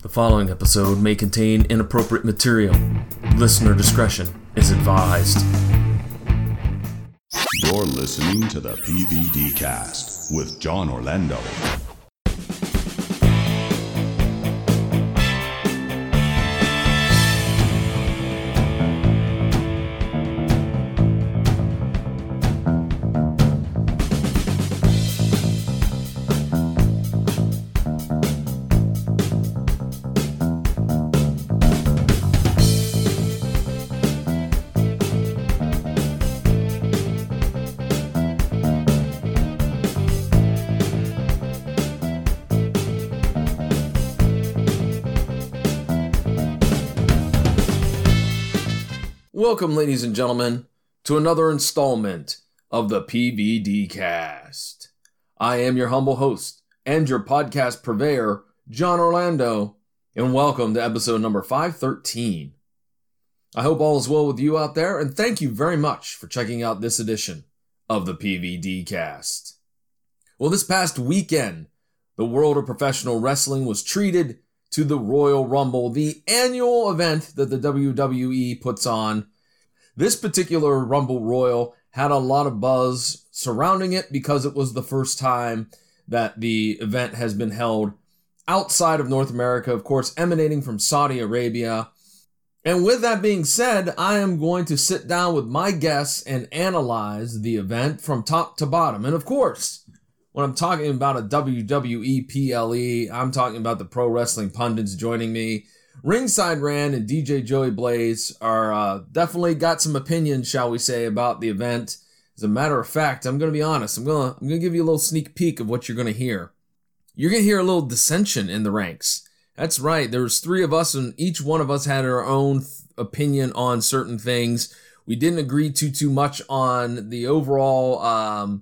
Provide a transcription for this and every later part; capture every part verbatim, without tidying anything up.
The following episode may contain inappropriate material. Listener discretion is advised. You're listening to the P V D Cast with John Orlando. Welcome, ladies and gentlemen, to another installment of the P V D Cast. I am your humble host and your podcast purveyor, John Orlando, and welcome to episode number five thirteen. I hope all is well with you out there, and thank you very much for checking out this edition of the P V D Cast. Well, this past weekend, the world of professional wrestling was treated to the Royal Rumble, the annual event that the W W E puts on. This particular Rumble Royal had a lot of buzz surrounding it because it was the first time that the event has been held outside of North America, of course, emanating from Saudi Arabia. And with that being said, I am going to sit down with my guests and analyze the event from top to bottom. And of course, when I'm talking about a W W E P L E, I'm talking about the pro wrestling pundits joining me. Ringside Rand and D J Joey Blaze are uh, definitely got some opinions, shall we say, about the event. As a matter of fact, I'm going to be honest. I'm going to I'm going to give you a little sneak peek of what you're going to hear. You're going to hear a little dissension in the ranks. That's right. There's three of us, and each one of us had our own th- opinion on certain things. We didn't agree too too much on the overall um,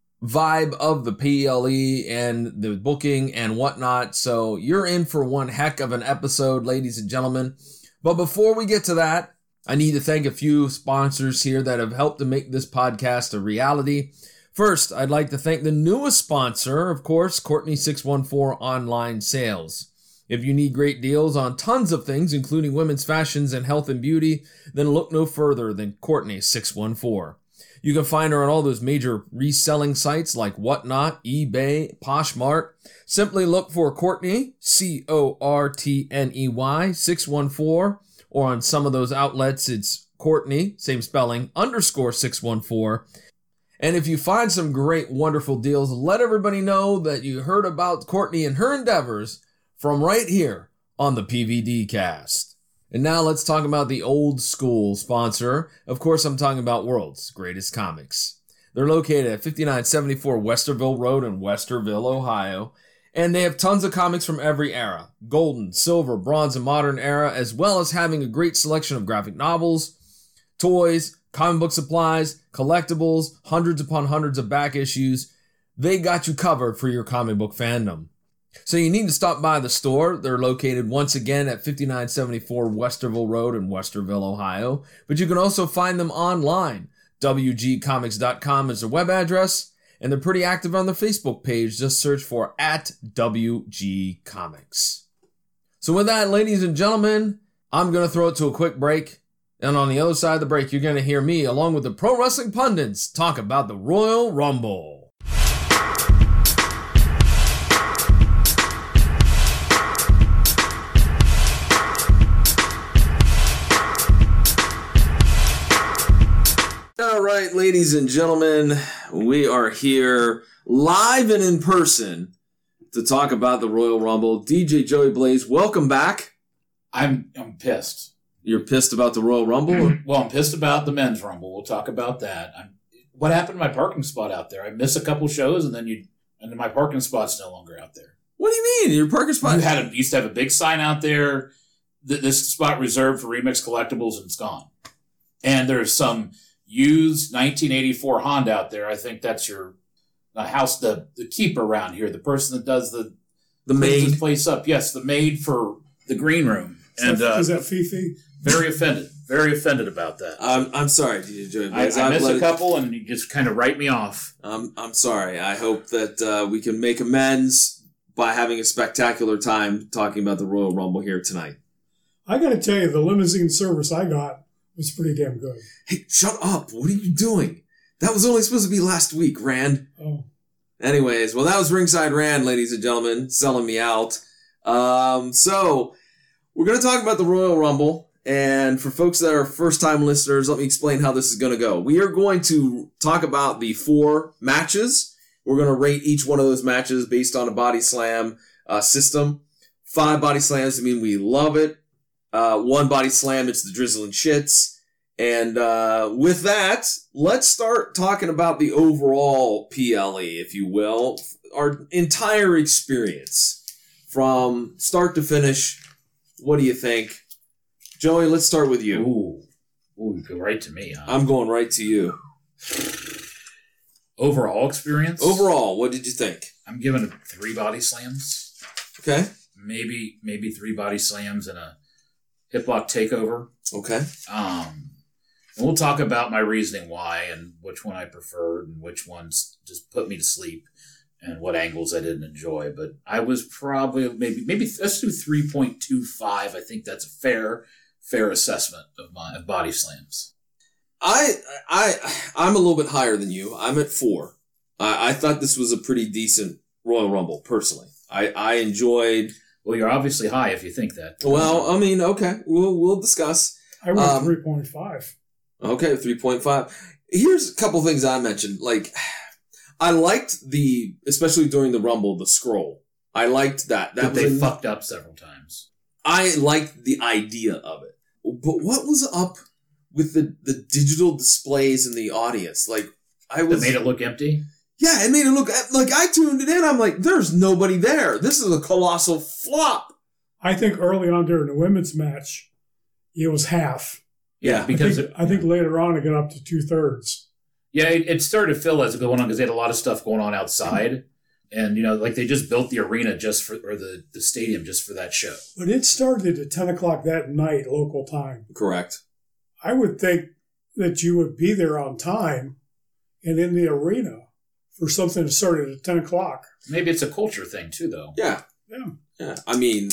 vibe of the P L E and the booking and whatnot. So you're in for one heck of an episode, ladies and gentlemen. But before we get to that, I need to thank a few sponsors here that have helped to make this podcast a reality. First, I'd like to thank the newest sponsor, of course, Courtney six one four Online Sales. If you need great deals on tons of things, including women's fashions and health and beauty, then look no further than Courtney six one four. You can find her on all those major reselling sites like Whatnot, eBay, Poshmark. Simply look for Courtney, C O R T N E Y, six one four, or on some of those outlets, it's Courtney, same spelling, underscore six one four. And if you find some great, wonderful deals, let everybody know that you heard about Courtney and her endeavors from right here on the P V D Cast. And now let's talk about the old school sponsor. Of course, I'm talking about World's Greatest Comics. They're located at fifty-nine seventy-four Westerville Road in Westerville, Ohio. And they have tons of comics from every era. Golden, silver, bronze, and modern era, as well as having a great selection of graphic novels, toys, comic book supplies, collectibles, hundreds upon hundreds of back issues. They got you covered for your comic book fandom. So you need to stop by the store. They're located once again at fifty-nine seventy-four Westerville Road in Westerville, Ohio. But you can also find them online. W G comics dot com is their web address. And they're pretty active on their Facebook page. Just search for at W G Comics. So with that, ladies and gentlemen, I'm going to throw it to a quick break. And on the other side of the break, you're going to hear me, along with the pro wrestling pundits, talk about the Royal Rumble. All right, ladies and gentlemen, we are here live and in person to talk about the Royal Rumble. D J Joey Blaze, welcome back. I'm I'm pissed. You're pissed about the Royal Rumble? Or? Well, I'm pissed about the men's Rumble. We'll talk about that. I'm, what happened to my parking spot out there? I miss a couple shows, and then you and then my parking spot's no longer out there. What do you mean? Your parking spot? You had a, used to have a big sign out there. Th- this spot reserved for Remix Collectibles, and it's gone. And there's some used nineteen eighty-four Honda out there. I think that's your the house, the, the keeper around here, the person that does the the maid the place up. Yes, the maid for the green room. Is and that, uh, is that Fifi? Very offended. Very offended about that. I'm I'm sorry, D J Joey Blaze. I, I miss a it, couple, and you just kind of write me off. I'm I'm sorry. I hope that uh, we can make amends by having a spectacular time talking about the Royal Rumble here tonight. I got to tell you, the limousine service I got was pretty damn good. Hey, shut up. What are you doing? That was only supposed to be last week, Rand. Oh. Anyways, well, that was Ringside Rand, ladies and gentlemen, selling me out. Um, so, we're going to talk about the Royal Rumble. And for folks that are first-time listeners, let me explain how this is going to go. We are going to talk about the four matches. We're going to rate each one of those matches based on a body slam uh, system. Five body slams, I mean, we love it. Uh, one body slam, it's the drizzling shits. And uh, with that, let's start talking about the overall P L E, if you will. Our entire experience from start to finish. What do you think? Joey, let's start with you. Ooh, Ooh you go right to me, huh? I'm going right to you. Overall experience? Overall, what did you think? I'm giving it three body slams. Okay. Maybe maybe three body slams and a hip lock takeover. Okay. Um, and we'll talk about my reasoning why and which one I preferred and which ones just put me to sleep and what angles I didn't enjoy. But I was probably maybe maybe let's do three point two five. I think that's a fair fair assessment of my of body slams. I I I'm a little bit higher than you. I'm at four. I, I thought this was a pretty decent Royal Rumble, personally. I, I enjoyed. Well, you're obviously high if you think that. Well, I mean, okay, we'll we'll discuss. I went um, three point five. Okay, three point five. Here's a couple things I mentioned. Like, I liked the, especially during the Rumble, the scroll. I liked that. That but was they a, fucked up several times. I liked the idea of it, but what was up with the, the digital displays in the audience? Like, I was That made it look empty. Yeah, it made it look like I tuned it in. I'm like, there's nobody there. This is a colossal flop. I think early on during the women's match, it was half. Yeah, I because think, it, I think later on it got up to two thirds. yeah, it, it started to fill as it went on because they had a lot of stuff going on outside, and you know, like they just built the arena just for or the, the stadium just for that show. But it started at ten o'clock that night, local time. Correct. I would think that you would be there on time and in the arena for something that started at ten o'clock. Maybe it's a culture thing too, though. Yeah. Yeah. Yeah. I mean,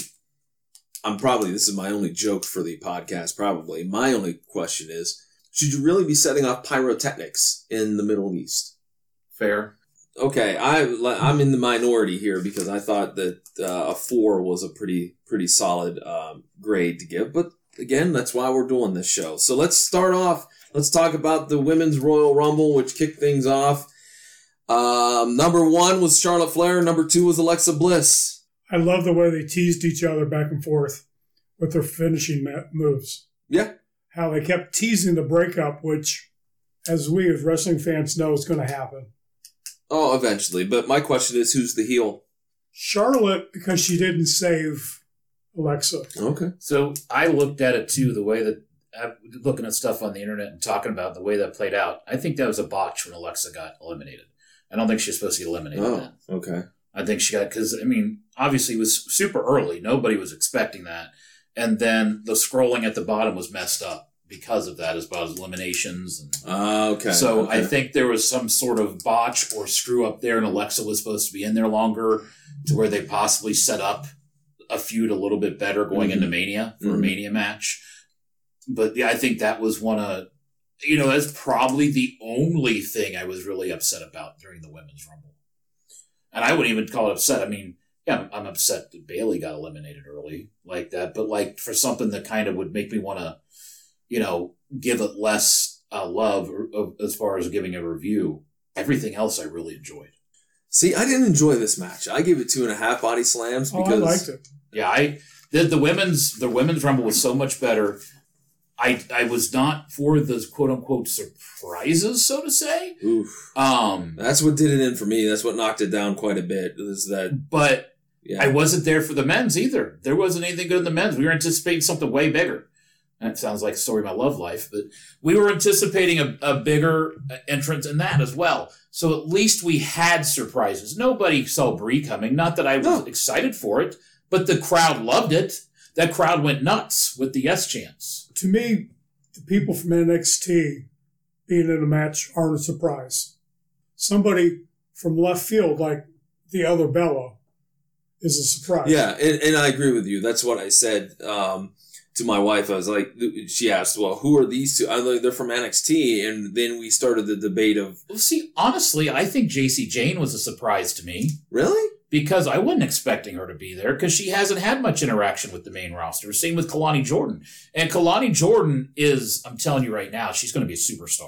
I'm probably, this is my only joke for the podcast, probably. My only question is, should you really be setting off pyrotechnics in the Middle East? Fair. Okay, I, I'm in the minority here because I thought that uh, a four was a pretty pretty solid um, grade to give. But again, that's why we're doing this show. So let's start off. Let's talk about the Women's Royal Rumble, which kicked things off. Um, number one was Charlotte Flair. Number two was Alexa Bliss. I love the way they teased each other back and forth with their finishing moves. Yeah. How they kept teasing the breakup, which, as we as wrestling fans know, is going to happen. Oh, eventually. But my question is, who's the heel? Charlotte, because she didn't save Alexa. Okay. So I looked at it too, the way that I'm looking at stuff on the internet and talking about the way that played out. I think that was a botch when Alexa got eliminated. I don't think she was supposed to get eliminated Oh, then. okay. I think she got, because, I mean, obviously it was super early. Nobody was expecting that. And then the scrolling at the bottom was messed up because of that, as well as eliminations. And Uh, okay. so okay. I think there was some sort of botch or screw up there, and Alexa was supposed to be in there longer to where they possibly set up a feud a little bit better going Mm-hmm. into Mania for Mhm. a Mania match. But yeah, I think that was one of, you know, that's probably the only thing I was really upset about during the Women's Rumble. And I wouldn't even call it upset. I mean, yeah, I'm, I'm upset that Bayley got eliminated early like that. But like for something that kind of would make me want to, you know, give it less uh, love or, or, as far as giving a review, everything else I really enjoyed. See, I didn't enjoy this match. I gave it two and a half body slams Oh, because I liked it. Yeah, I the, the women's the women's Rumble was so much better. I I was not for the quote unquote surprises, so to say. Oof. Um, That's what did it in for me. That's what knocked it down quite a bit. Is that but yeah. I wasn't there for the men's either. There wasn't anything good in the men's. We were anticipating something way bigger. And it sounds like a story of my love life, but we were anticipating a, a bigger entrance in that as well. So at least we had surprises. Nobody saw Brie coming. Not that I was No. excited for it, but the crowd loved it. That crowd went nuts with the yes chants. To me, the people from N X T being in a match aren't a surprise. Somebody from left field, like the other Bella, is a surprise. Yeah, and, and I agree with you. That's what I said um, to my wife. I was like, she asked, well, who are these two? I'm like, they're from N X T. And then we started the debate of... Well, see, honestly, I think J C Jane was a surprise to me. Really? Because I wasn't expecting her to be there because she hasn't had much interaction with the main roster. Same with Kalani Jordan. And Kalani Jordan is, I'm telling you right now, she's going to be a superstar.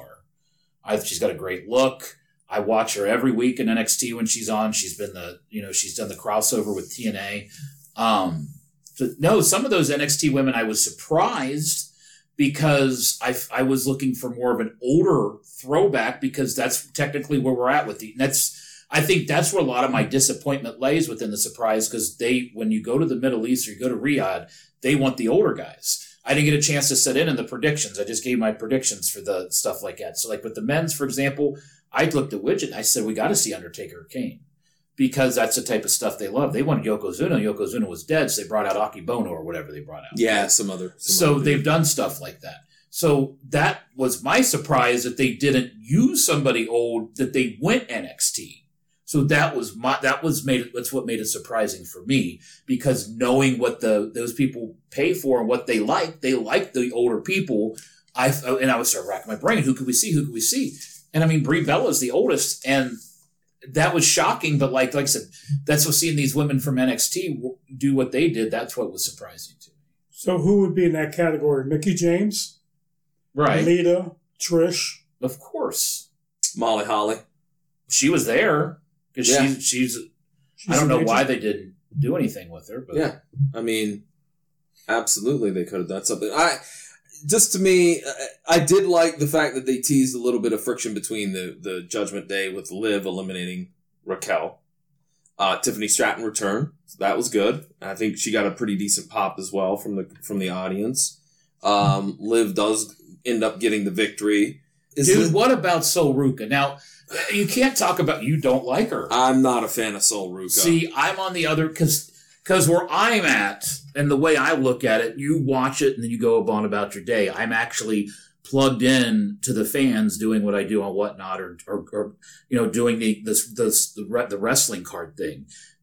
I, she's got a great look. I watch her every week in N X T when she's on. She's been the, you know, she's done the crossover with T N A. Um, so no, some of those N X T women, I was surprised because I, I was looking for more of an older throwback because that's technically where we're at with the, that's, I think that's where a lot of my disappointment lays within the surprise because they, when you go to the Middle East or you go to Riyadh, they want the older guys. I didn't get a chance to sit in in the predictions. I just gave my predictions for the stuff like that. So like with the men's, for example, I looked at Widget and I said, we got to see Undertaker or Kane because that's the type of stuff they love. They wanted Yokozuna. Yokozuna was dead, so they brought out Akibono or whatever they brought out. Yeah, some other. Some so other they've done stuff like that. So that was my surprise that they didn't use somebody old, that they went N X T. So that was my, that was made, that's what made it surprising for me because knowing what the, those people pay for and what they like, they like the older people. I, and I would start racking my brain. Who could we see? Who could we see? And I mean, Brie Bella is the oldest and that was shocking. But like, like I said, that's what seeing these women from N X T do what they did. That's what was surprising to me. So who would be in that category? Mickie James? Right. Lita? Trish? Of course. Molly Holly. She was there. Because Yeah. she's, she's, She's I don't know amazing. why they didn't do anything with her, but Yeah. I mean, absolutely they could have done something. I Just to me, I did like the fact that they teased a little bit of friction between the, the Judgment Day with Liv eliminating Raquel. Uh, Tiffany Stratton returned. So that was good. I think she got a pretty decent pop as well from the from the audience. Um, Liv does end up getting the victory. Is dude, it- what about Sol Ruka? Now, you can't talk about, you don't like her. I'm not a fan of Sol Ruka. See, I'm on the other, because because where I'm at, and the way I look at it, you watch it and then you go on about your day. I'm actually plugged in to the fans doing what I do on Whatnot or, or, or you know, doing the, this, this, the, re- the wrestling card thing.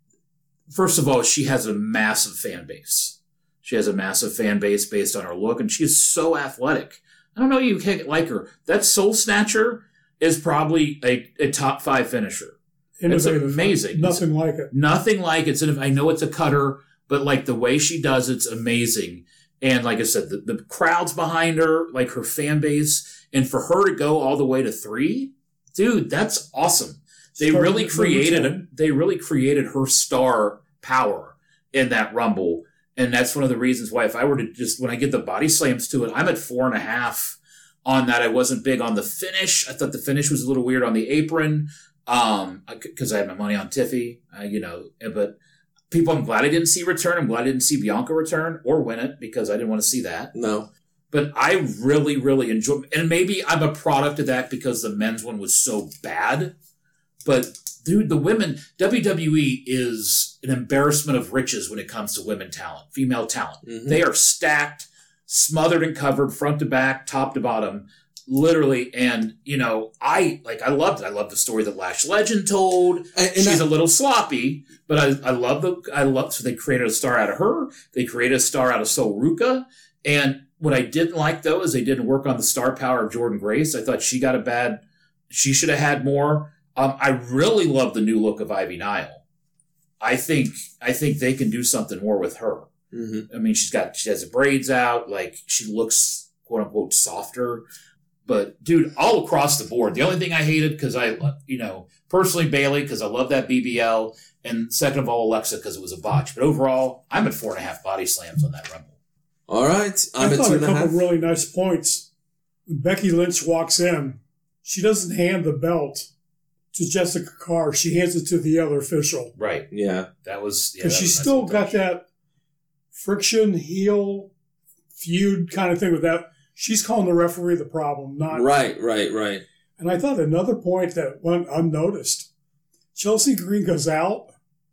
First of all, she has a massive fan base. She has a massive fan base based on her look, and she is so athletic. I don't know you can't like her. That Soul Snatcher is probably a, a top five finisher. It's Innovative. amazing. Nothing like it. Nothing like it's. I know it's a cutter, but like the way she does it's amazing. And like I said, the, the crowd's behind her, like her fan base, and for her to go all the way to three, dude, that's awesome. They Starting really at number created ten. they really created her star power in that Rumble. And that's one of the reasons why if I were to just, when I get the body slams to it, I'm at four and a half on that. I wasn't big on the finish. I thought the finish was a little weird on the apron. Um, cause I had my money on Tiffy, uh, you know, but people, I'm glad I didn't see return. I'm glad I didn't see Bianca return or win it because I didn't want to see that. No. But I really, really enjoy, and maybe I'm a product of that because the men's one was so bad. But dude, the women, W W E is an embarrassment of riches when it comes to women talent, female talent. Mhm. They are stacked, smothered and covered, front to back, top to bottom, literally. And, you know, I, like, I loved it. I love the story that Lash Legend told. And, and She's that- a little sloppy, but I, I love the, I love, so they created a star out of her. They created a star out of Sol Ruka. And what I didn't like, though, is they didn't work on the star power of Jordan Grace. I thought she got a bad, she should have had more. Um, I really love the new look of Ivy Nile. I think, I think they can do something more with her. Mhm. I mean, she's got, she has the braids out, like she looks quote unquote softer, but dude, all across the board. The only thing I hated, because I, you know, personally Bailey, because I love that B B L, and second of all, Alexa, because it was a botch. But overall, I'm at four and a half body slams on that Rumble. All right. I'm I at thought two a and a couple half. of really nice points. When Becky Lynch walks in, she doesn't hand the belt to Jessica Carr. She hands it to the other official. Right. Yeah. That was, yeah, Because that she's was nice still little got touch. that friction, heel, feud kind of thing with that. She's calling the referee the problem, not... Right, right, right. And I thought another point that went unnoticed. Chelsea Green goes out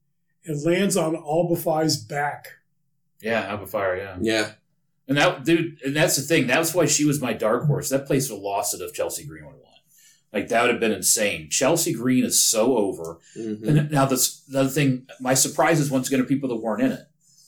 and lands on Albafai's back. Yeah, Alpha Fire, yeah. Yeah. And that, dude, and that's the thing. That's why she was my dark horse. That place would have lost it if Chelsea Green would have won. Like, that would have been insane. Chelsea Green is so over. Mm-hmm. And now, this, the other thing, my surprise is once again are people that weren't in it.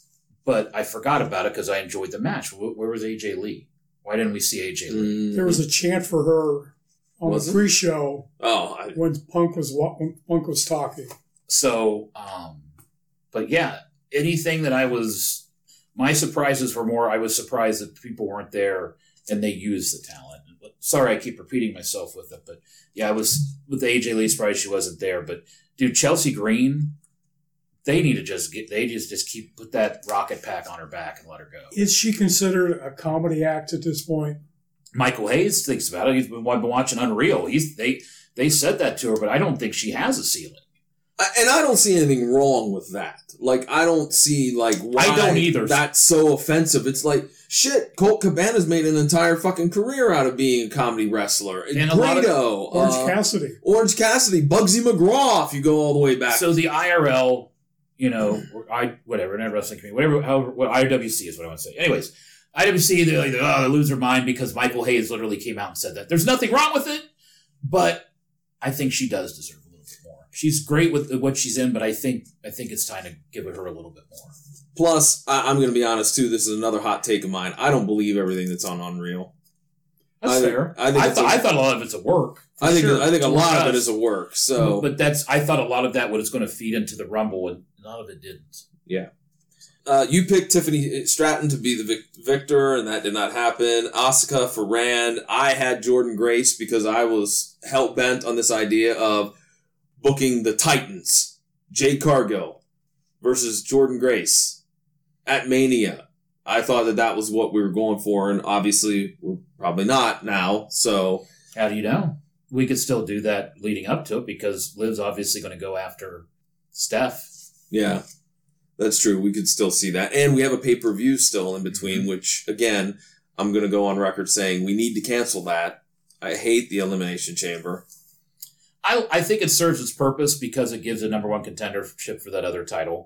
But I forgot about it because I enjoyed the match. Where, where was A J Lee? Why didn't we see A J Lee? Mm-hmm. There was a chant for her on Was the it? pre-show Oh, I, when Punk was wa- when Punk was talking. So, um, but yeah, anything that I was, my surprises were more, I was surprised that people weren't there and they used the talent. Sorry, I keep repeating myself with it, but yeah, I was with the A J Lee surprised she wasn't there. But dude, Chelsea Green, they need to just get, they just, just keep, put that rocket pack on her back and let her go. Is she considered a comedy act at this point? Michael Hayes thinks about it. He's been, been watching Unreal. He's, they, they said that to her, but I don't think she has a ceiling. I- and I don't see anything wrong with that. Like, I don't see, like, why I don't either. that's so offensive. It's like, shit, Colt Cabana's made an entire fucking career out of being a comedy wrestler. And a lot of- Grado, Orange uh, Cassidy. Orange Cassidy, Bugsy McGraw, if you go all the way back. So the I R L, you know, or I whatever, not wrestling community, whatever, however, what I W C is what I want to say. Anyways, I W C, they're like, oh, they lose their mind because Michael Hayes literally came out and said that. There's nothing wrong with it, but I think she does deserve a little bit more. She's great with what she's in, but I think I think it's time to give her a little bit more. Plus, I- I'm going to be honest, too, this is another hot take of mine. I don't believe everything that's on Unreal. That's I think- fair. I think I, it's thought a- I thought a lot of it's a work. for I think sure, I think a to lot of us. it is a work. So, But that's I thought a lot of that was going to feed into the Rumble, and none of it didn't. yeah. Uh, you picked Tiffany Stratton to be the vic- victor, and that did not happen. Asuka for Rand. I had Jordan Grace because I was hell-bent on this idea of booking the Titans. Jade Cargill versus Jordan Grace at Mania. I thought that that was what we were going for, and obviously we're probably not now. So, How do you know? We could still do that leading up to it because Liv's obviously going to go after Steph. yeah. That's true. We could still see that. And we have a pay-per-view still in between, Mm-hmm. which, again, I'm going to go on record saying we need to cancel that. I hate the Elimination Chamber. I I think it serves its purpose because it gives a number one contendership for that other title.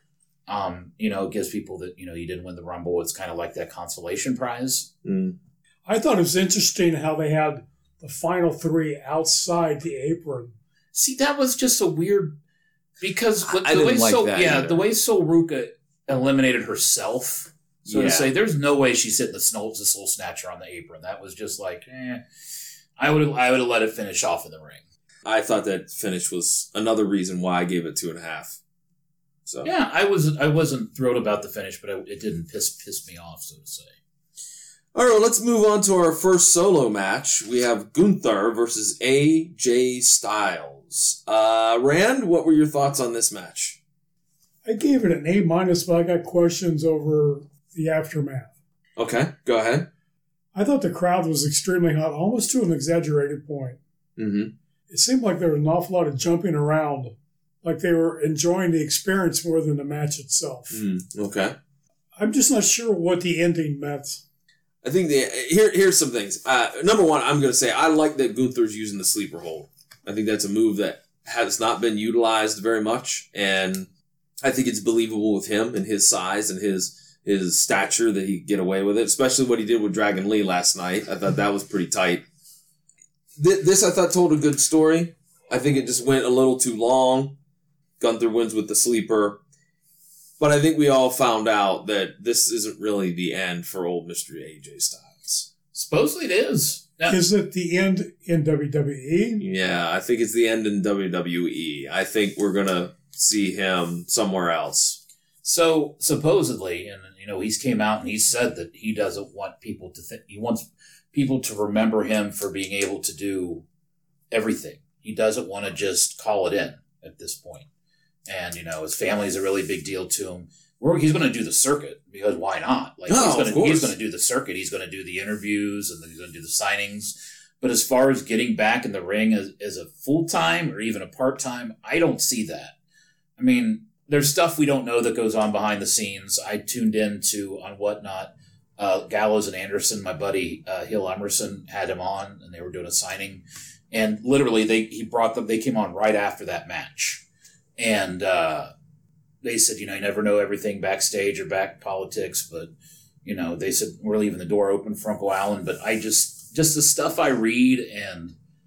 Um, you know, it gives people that, you know, you didn't win the Rumble. It's kind of like that consolation prize. Mm. I thought it was interesting how they had the final three outside the apron. See, that was just a weird because I- with I the way didn't like so that yeah, either. the way Sol Ruca eliminated herself. So Yeah. to say, there's no way she's hitting the snow the soul snatcher on the apron. That was just like, eh. I would have I would have let it finish off in the ring. I thought that finish was another reason why I gave it two and a half. So Yeah, I was I wasn't thrilled about the finish, but I, it didn't piss piss me off, so to say. All right, let's move on to our first solo match. We have Gunther versus A J Styles. Uh, Rand, what were your thoughts on this match? I gave it an A minus, but I got questions over the aftermath. Okay, go ahead. I thought the crowd was extremely hot, almost to an exaggerated point. Mm-hmm. It seemed like there was an awful lot of jumping around, like they were enjoying the experience more than the match itself. Mm, okay. I'm just not sure what the ending meant. I think the here here's some things. Uh, number one, I'm going to say I like that Gunther's using the sleeper hold. I think that's a move that has not been utilized very much, and I think it's believable with him and his size and his his stature that he get away with it. Especially what he did with Dragon Lee last night. I thought that was pretty tight. Th- this I thought told a good story. I think it just went a little too long. Gunther wins with the sleeper. But I think we all found out that this isn't really the end for old Mister A J Styles. Supposedly it is. Now, Is it the end in W W E? Yeah, I think it's the end in W W E. I think we're going to see him somewhere else. so supposedly, and you know, he's came out and he said that he doesn't want people to think he wants people to remember him for being able to do everything. He doesn't want to just call it in at this point. And, you know, his family is a really big deal to him. We're, he's going to do the circuit because why not? Like Oh, he's of going to course. he's going to do the circuit. He's going to do the interviews and he's going to do the signings. But as far as getting back in the ring as, as a full time or even a part time, I don't see that. I mean, there's stuff we don't know that goes on behind the scenes. I tuned in to on Whatnot. Uh, Gallows and Anderson, my buddy uh, Hill Emerson had him on, and they were doing a signing. And literally, they he brought them. They came on right after that match. And uh, they said, you know, you never know everything backstage or back politics, but, you know, they said, we're leaving the door open for Uncle Allen. But I just, just the stuff I read and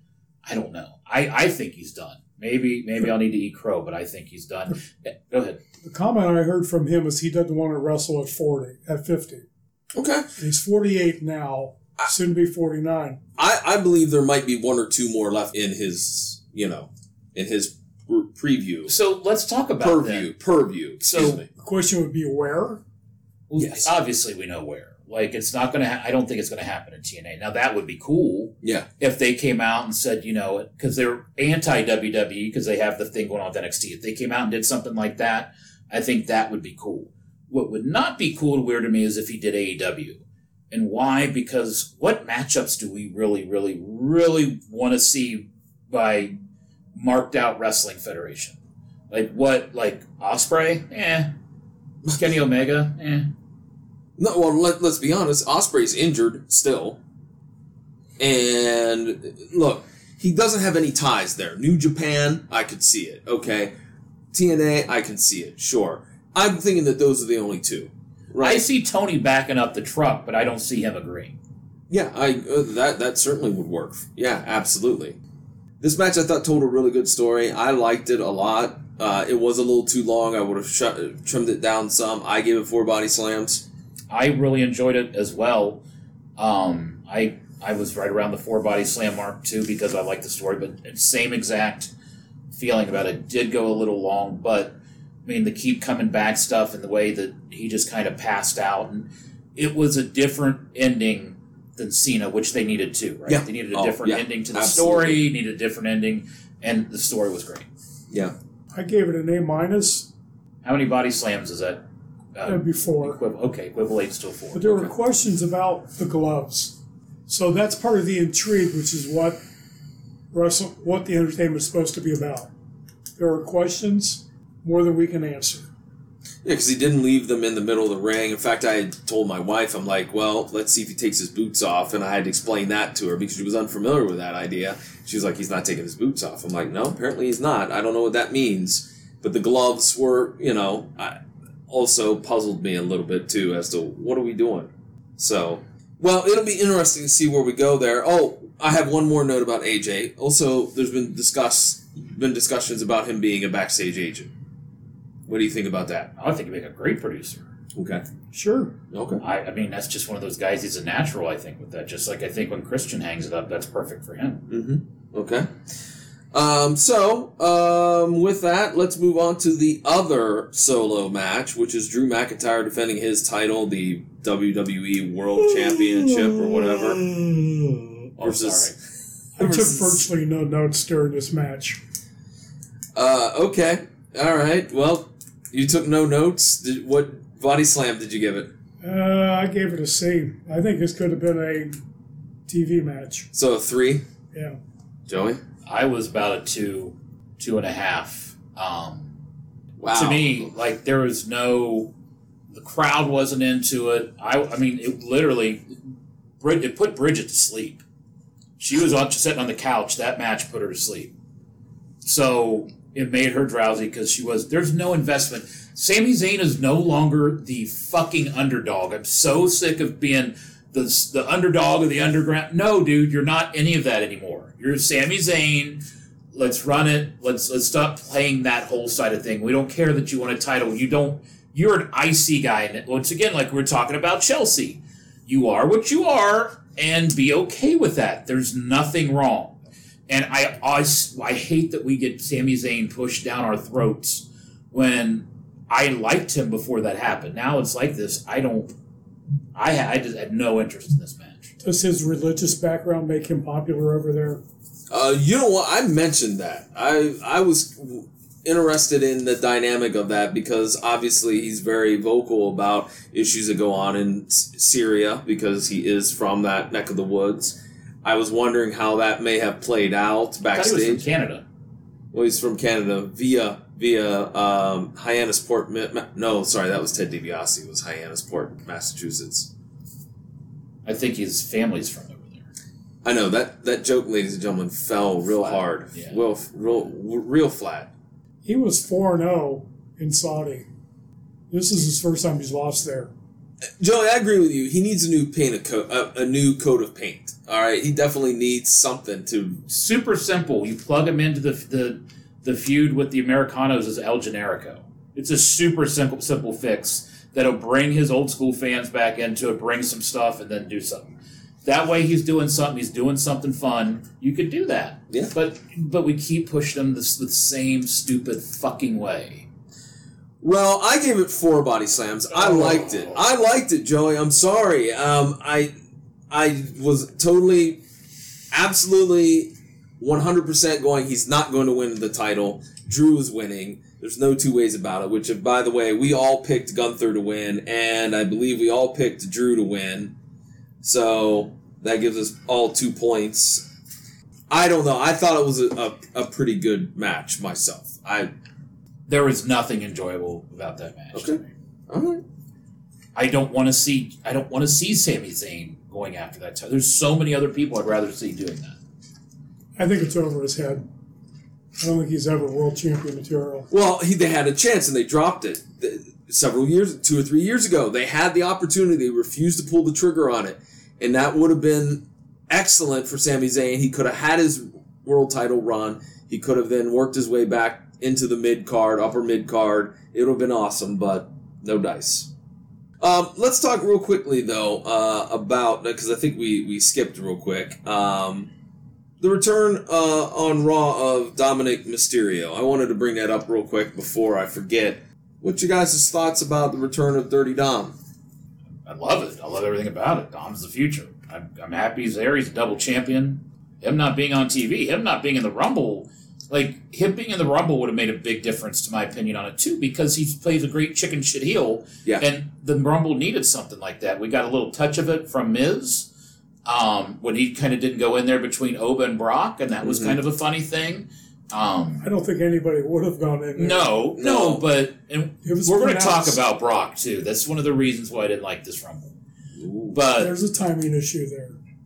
I don't know. I, I think he's done. Maybe maybe I'll need to eat crow, but I think he's done. Go ahead. The comment I heard from him is he doesn't want to wrestle at forty, at fifty. Okay. He's forty-eight now, soon to be forty-nine. I, I believe there might be one or two more left in his, you know, in his re- preview. So let's talk about Purview. that. Purview. Excuse So me. The question would be where? Well, Yes. Obviously, we know where. Like, it's not going to, ha- I don't think it's going to happen in T N A. Now, that would be cool Yeah. if they came out and said, you know, because they're anti-W W E because they have the thing going on with N X T. If they came out and did something like that, I think that would be cool. What would not be cool and weird to me is if he did A E W. And why? Because what matchups do we really, really, really want to see by marked out wrestling federation? Like what? Like Ospreay? Eh. Kenny Omega? Eh. No, well, let, let's be honest. Ospreay's injured still. And look, he doesn't have any ties there. New Japan, I could see it. Okay. T N A, I can see it. Sure. I'm thinking that those are the only two. Right? I see Tony backing up the truck, but I don't see him agreeing. Yeah, I uh, that that certainly would work. Yeah, absolutely. This match I thought told a really good story. I liked it a lot. Uh, it was a little too long. I would have sh- trimmed it down some. I gave it four body slams. I really enjoyed it as well. Um, I I was right around the four body slam mark too because I liked the story, but same exact feeling about it. Did go a little long, but I mean the keep coming back stuff and the way that he just kind of passed out, and it was a different ending than Cena, which they needed too, right? Yeah. They needed a Oh, different yeah, ending to the absolutely. story, needed a different ending, and the story was great. Yeah. I gave it an A minus. How many body slams is that? Uh, That'd be four. equiv- okay, equivalates to a four. But there were Okay. questions about the gloves. So that's part of the intrigue, which is what wrestle, what the entertainment is supposed to be about. There are questions, more than we can answer. Yeah, because he didn't leave them in the middle of the ring. In fact, I had told my wife, I'm like, well, let's see if he takes his boots off. And I had to explain that to her because she was unfamiliar with that idea. She was like, he's not taking his boots off. I'm like, no, apparently he's not. I don't know what that means. But the gloves were, you know, I, also puzzled me a little bit, too, as to what are we doing? So, well, it'll be interesting to see where we go there. Oh, I have one more note about A J. Also, there's been discuss been discussions about him being a backstage agent. What do you think about that? I think he'd make a great producer. Okay. Sure. Okay. I, I mean, that's just one of those guys. He's a natural, I think, with that. Just like I think when Christian hangs it up, that's perfect for him. Mm-hmm. Okay. Um, so, um, with that, let's move on to the other solo match, which is Drew McIntyre defending his title, the W W E World Championship or whatever. Oh, Versus- sorry. I took virtually no notes during this match. Uh, okay. All right. Well, you took no notes. Did, what body slam did you give it? Uh, I gave it a C. I think this could have been a T V match. So, a three? Yeah. Joey? I was about a two, two and a half. Um, Wow. To me, like there was no, the crowd wasn't into it. I, I mean, it literally, Brid- it put Bridget to sleep. She was on, sitting on the couch. That match put her to sleep. So it made her drowsy because she was. There's no investment. Sami Zayn is no longer the fucking underdog. I'm so sick of being the the underdog of the underground. No, dude, you're not any of that anymore. You're Sami Zayn. Let's run it. Let's let's stop playing that whole side of thing. We don't care that you won a title. You don't. You're an icy guy. And once again, like we we're talking about Chelsea, you are what you are, and be okay with that. There's nothing wrong. And I, I, I hate that we get Sami Zayn pushed down our throats when I liked him before that happened. Now it's like this. I don't. I, I just had no interest in this match. Does his religious background make him popular over there? Uh, you know what? I mentioned that. I I was interested in the dynamic of that because obviously he's very vocal about issues that go on in S- Syria because he is from that neck of the woods. I was wondering how that may have played out I thought he was backstage. from Canada. Well, he's from Canada via via um, Hyannisport. Ma- Ma- no, sorry, that was Ted DiBiase. It was Hyannisport, Massachusetts. I think his family's from over there. I know that that joke, ladies and gentlemen, fell real Flat, hard, yeah. real real real flat. He was four and oh in Saudi. This is his first time he's lost there. Joey, I agree with you. He needs a new paint, a, coat, a, a new coat of paint. All right, he definitely needs something to. Super simple. You plug him into the the, the feud with the Americanos as El Generico. It's a super simple simple fix that'll bring his old school fans back into it, bring some stuff, and then do something. That way, he's doing something. He's doing something fun. You could do that. Yeah. But but we keep pushing him this the same stupid fucking way. Well, I gave it four body slams. I liked it. I liked it, Joey. I'm sorry. Um, I I was totally, absolutely, one hundred percent going, he's not going to win the title. Drew is winning. There's no two ways about it, which, by the way, we all picked Gunther to win, and I believe we all picked Drew to win. So that gives us all two points. I don't know. I thought it was a, a, a pretty good match myself. I... There was nothing enjoyable about that match. Okay. All right. I don't want to see. I don't want to see Sami Zayn going after that. T- There's so many other people I'd rather see doing that. I think it's over his head. I don't think he's ever world champion material. Well, he, they had a chance and they dropped it several years, two or three years ago. They had the opportunity. They refused to pull the trigger on it, and that would have been excellent for Sami Zayn. He could have had his world title run. He could have then worked his way back into the mid-card, upper mid-card. It would have been awesome, but no dice. Um, let's talk real quickly, though, uh, about, because I think we, we skipped real quick, um, the return uh, on Raw of Dominic Mysterio. I wanted to bring that up real quick before I forget. What's your guys' thoughts about the return of Dirty Dom? I love it. I love everything about it. Dom's the future. I'm, I'm happy he's there. He's a double champion. Him not being on T V, him not being in the Rumble... Like, him being in the Rumble would have made a big difference, to my opinion, on it, too, because he plays a great chicken shit heel, yeah. and the Rumble needed something like that. We got a little touch of it from Miz, um, when he kind of didn't go in there between Oba and Brock, and that was mm-hmm. kind of a funny thing. Um, I don't think anybody would have gone in there. No, no, but and we're going to talk pronounced. about Brock, too. That's one of the reasons why I didn't like this Rumble. Ooh. But there's a timing issue there.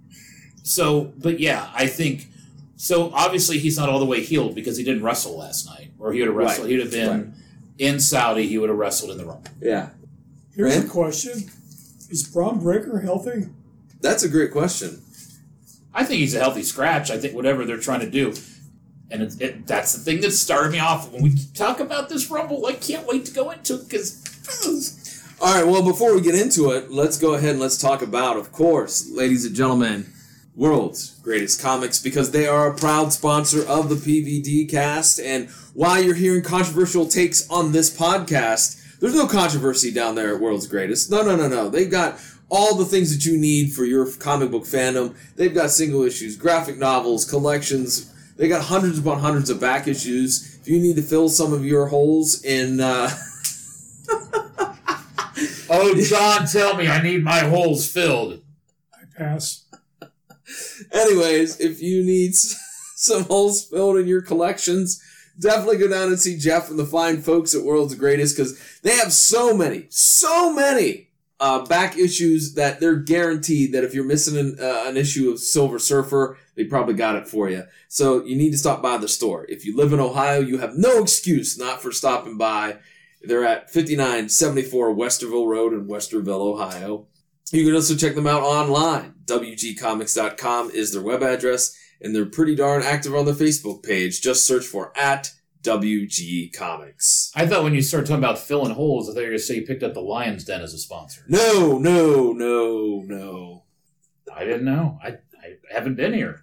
So, but yeah, I think... So, obviously, he's not all the way healed because he didn't wrestle last night. Or he would have wrestled. Right. He would have been right. in Saudi. He would have wrestled in the Rumble. Yeah. Here's Rand? a question. Is Braun Breaker healthy? That's a great question. I think he's a healthy scratch. I think whatever they're trying to do. And it, it, that's the thing that started me off. When we talk about this Rumble, I can't wait to go into it because... All right, well, before we get into it, let's go ahead and let's talk about, of course, ladies and gentlemen... World's Greatest Comics, because they are a proud sponsor of the P V D cast. And while you're hearing controversial takes on this podcast, there's no controversy down there at World's Greatest. No, no, no, no. They've got all the things that you need for your comic book fandom. They've got single issues, graphic novels, collections. They got hundreds upon hundreds of back issues. If you need to fill some of your holes in... Uh... oh, John, tell me I need my holes filled. I pass. Anyways, if you need some holes filled in your collections, definitely go down and see Jeff and the fine folks at World's Greatest, because they have so many, so many uh, back issues that they're guaranteed that if you're missing an, uh, an issue of Silver Surfer, they probably got it for you. So you need to stop by the store. If you live in Ohio, you have no excuse not for stopping by. They're at fifty-nine seventy-four Westerville Road in Westerville, Ohio. You can also check them out online. W G comics dot com is their web address, and they're pretty darn active on the Facebook page. Just search for at W G Comics. I thought when you started talking about filling holes, I thought you were going to say you picked up the Lion's Den as a sponsor. No, no, no, no. I didn't know. I, I haven't been here.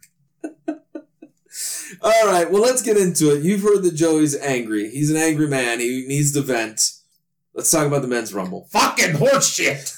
All right, well, let's get into it. You've heard that Joey's angry. He's an angry man. He needs to vent. Let's talk about the men's rumble. Fucking horseshit!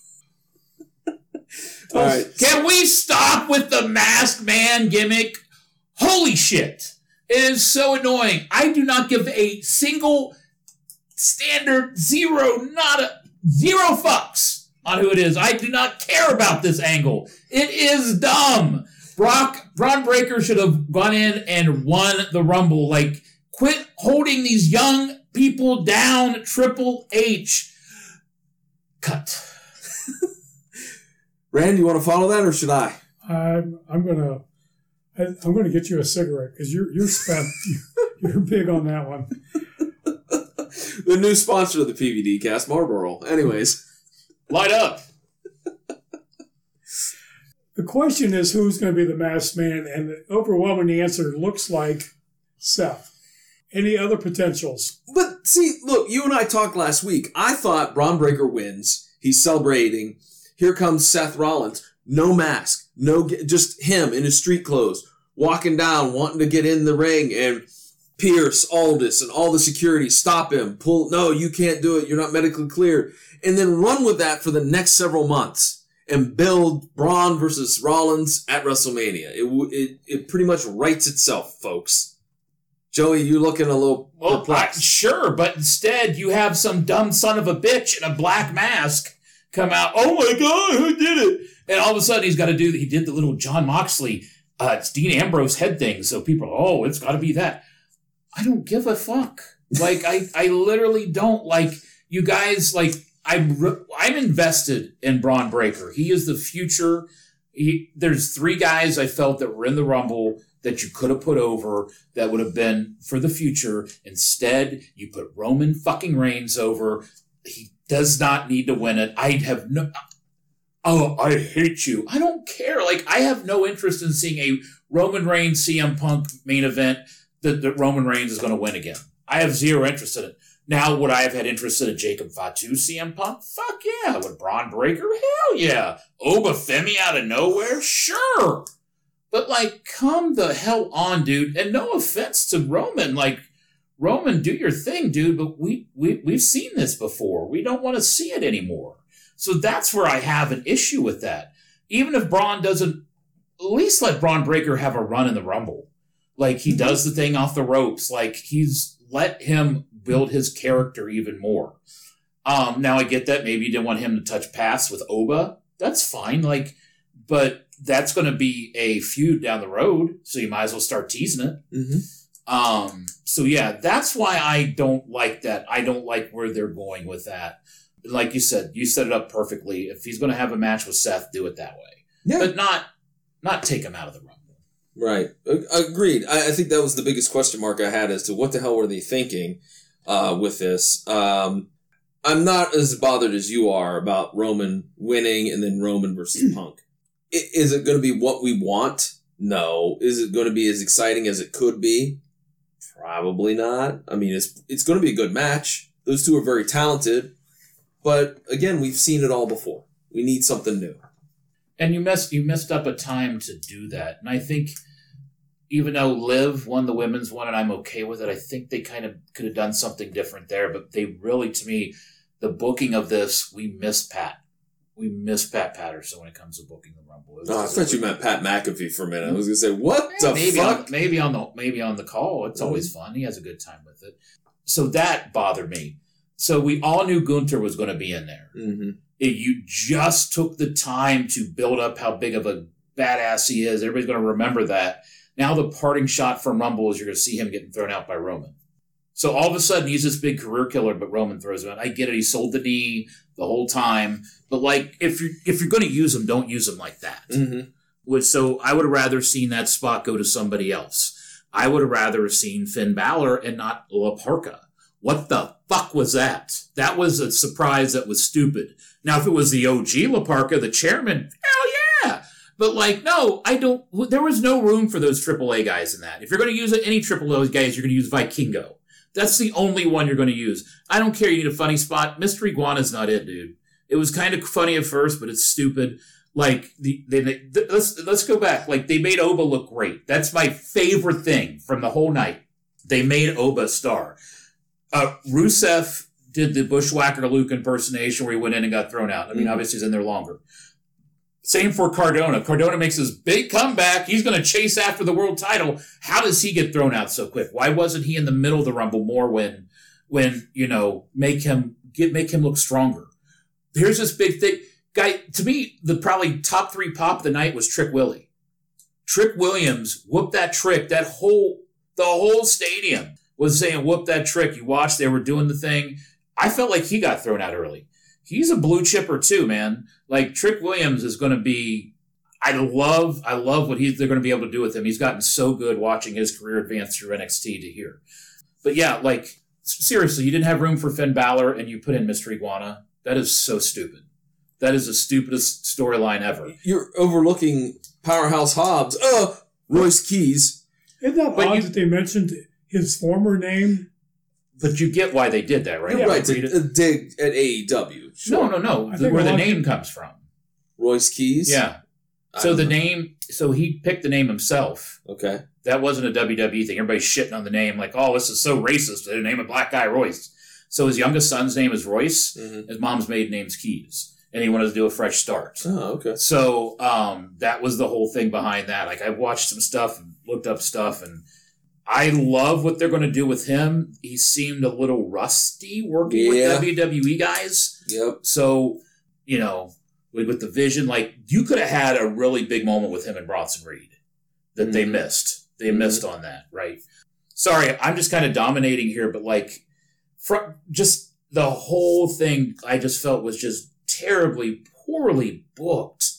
All right. Can we stop with the masked man gimmick? Holy shit. It is so annoying. I do not give a single standard zero, not a zero fucks on who it is. I do not care about this angle. It is dumb. Brock, Braun Breaker should have gone in and won the Rumble. Like, quit holding these young people down, Triple H. Cut. Rand, you want to follow that, or should I? I'm I'm gonna I, I'm gonna get you a cigarette because you're you're spent. You're big on that one. The new sponsor of the P V D cast, Marlboro. Anyways, Light up. The question is who's going to be the masked man, and the overwhelming answer looks like Seth. Any other potentials? But see, look, you and I talked last week. I thought Braun Breaker wins. He's celebrating. Here comes Seth Rollins. No mask. No, just him in his street clothes, walking down, wanting to get in the ring, and Pierce, Aldis, and all the security stop him. Pull, no, you can't do it. You're not medically cleared. And then run with that for the next several months and build Braun versus Rollins at WrestleMania. It it it pretty much writes itself, folks. Joey, you looking a little well, perplexed. I, sure, but instead you have some dumb son of a bitch in a black mask come out. Oh my God, who did it? And all of a sudden he's got to do, he did the little John Moxley, uh, it's Dean Ambrose head thing. So people are, oh, it's got to be that. I don't give a fuck. Like, I, I literally don't. Like, you guys, like, I'm, I'm invested in Braun Breaker. He is the future. He, there's three guys I felt that were in the Rumble that you could have put over that would have been for the future. Instead, you put Roman fucking Reigns over. He does not need to win it. I have no... Oh, I hate you. I don't care. Like, I have no interest in seeing a Roman Reigns C M Punk main event that, that Roman Reigns is going to win again. I have zero interest in it. Now, would I have had interest in a Jacob Fatu C M Punk? Fuck yeah. Would Braun Breaker? Hell yeah. Oba Femi out of nowhere? Sure. But, like, come the hell on, dude. And no offense to Roman. Like, Roman, do your thing, dude. But we, we, we've seen this before. We don't want to see it anymore. So that's where I have an issue with that. Even if Braun doesn't, at least let Braun Breaker have a run in the Rumble. Like, he mm-hmm. does the thing off the ropes. Like, he's let him build his character even more. Um, now, I get that. Maybe you didn't want him to touch pass with Oba. That's fine. Like, but that's going to be a feud down the road, so you might as well start teasing it. Mm-hmm. Um, so, yeah, that's why I don't like that. I don't like where they're going with that. Like you said, you set it up perfectly. If he's going to have a match with Seth, do it that way. Yeah. But not not take him out of the Rumble. Right. Agreed. I, I think that was the biggest question mark I had as to what the hell were they thinking uh, with this. Um, I'm not as bothered as you are about Roman winning and then Roman versus Punk. Is it going to be what we want? No. Is it going to be as exciting as it could be? Probably not. I mean, it's it's going to be a good match. Those two are very talented. But again, we've seen it all before. We need something new. And you messed you messed up a time to do that. And I think even though Liv won the women's one and I'm okay with it, I think they kind of could have done something different there. But they really, to me, the booking of this, we missed Pat. We missed Pat Patterson when it comes to booking the Rumble. Oh, I thought you meant Pat McAfee for a minute. I was going to say, what the maybe fuck? On, maybe on the maybe on the call. It's mm-hmm. always fun. He has a good time with it. So that bothered me. So we all knew Gunther was going to be in there. Mm-hmm. It, you just took the time to build up how big of a badass he is. Everybody's going to remember that. Now the parting shot from Rumble is you're going to see him getting thrown out by Roman. So all of a sudden he's this big career killer, but Roman throws him out. I get it. He sold the knee the whole time. But like, if you're, if you're going to use him, don't use him like that. Mm-hmm. Which, so I would have rather seen that spot go to somebody else. I would have rather seen Finn Balor and not La Parka. What the fuck was that? That was a surprise that was stupid. Now, if it was the O G La Parka, the chairman, hell yeah. But like, no, I don't, there was no room for those triple A guys in that. If you're going to use any triple A guys, you're going to use Vikingo. That's the only one you're going to use. I don't care. You need a funny spot. Mister Iguana's not it, dude. It was kind of funny at first, but it's stupid. Like, the, they, they, let's, let's go back. Like, they made Oba look great. That's my favorite thing from the whole night. They made Oba a star. Uh, Rusev did the Bushwhacker Luke impersonation where he went in and got thrown out. I mean, mm-hmm. obviously he's in there longer. Same for Cardona. Cardona makes his big comeback. He's going to chase after the world title. How does he get thrown out so quick? Why wasn't he in the middle of the Rumble more when, when, you know, make him get, make him look stronger? Here's this big thing. Guy, to me, the probably top three pop of the night was Trick Willie. Trick Williams whooped that trick. That whole, the whole stadium was saying, whoop that trick. You watched, they were doing the thing. I felt like he got thrown out early. He's a blue chipper too, man. Like, Trick Williams is going to be, I love, I love what he's, they're going to be able to do with him. He's gotten so good watching his career advance through N X T to here. But yeah, like, seriously, you didn't have room for Finn Balor and you put in Mister Iguana. That is so stupid. That is the stupidest storyline ever. You're overlooking Powerhouse Hobbs. Uh, Royce Keys. Isn't that But odd you- that they mentioned his former name? But you get why they did that, right? You're right Read to it. uh, dig at A E W. No, no, no. I The- think where a the lot of name people- comes from. Royce Keys? Yeah. I So don't the know. name, so he picked the name himself. Okay. That wasn't a W W E thing. Everybody's shitting on the name, like, oh, this is so racist. They name a black guy Royce. So his youngest son's name is Royce. Mm-hmm. His mom's maiden name's Keys. And he wanted to do a fresh start. Oh, okay. So um, that was the whole thing behind that. Like, I watched some stuff and looked up stuff, and I love what they're going to do with him. He seemed a little rusty working Yeah. with W W E guys. Yep. So, you know, with, with the vision, like, you could have had a really big moment with him and Bronson Reed that they Mhm. missed. They Mhm. missed on that, right? Sorry, I'm just kind of dominating here, but, like, fr- just the whole thing I just felt was just terribly, poorly booked.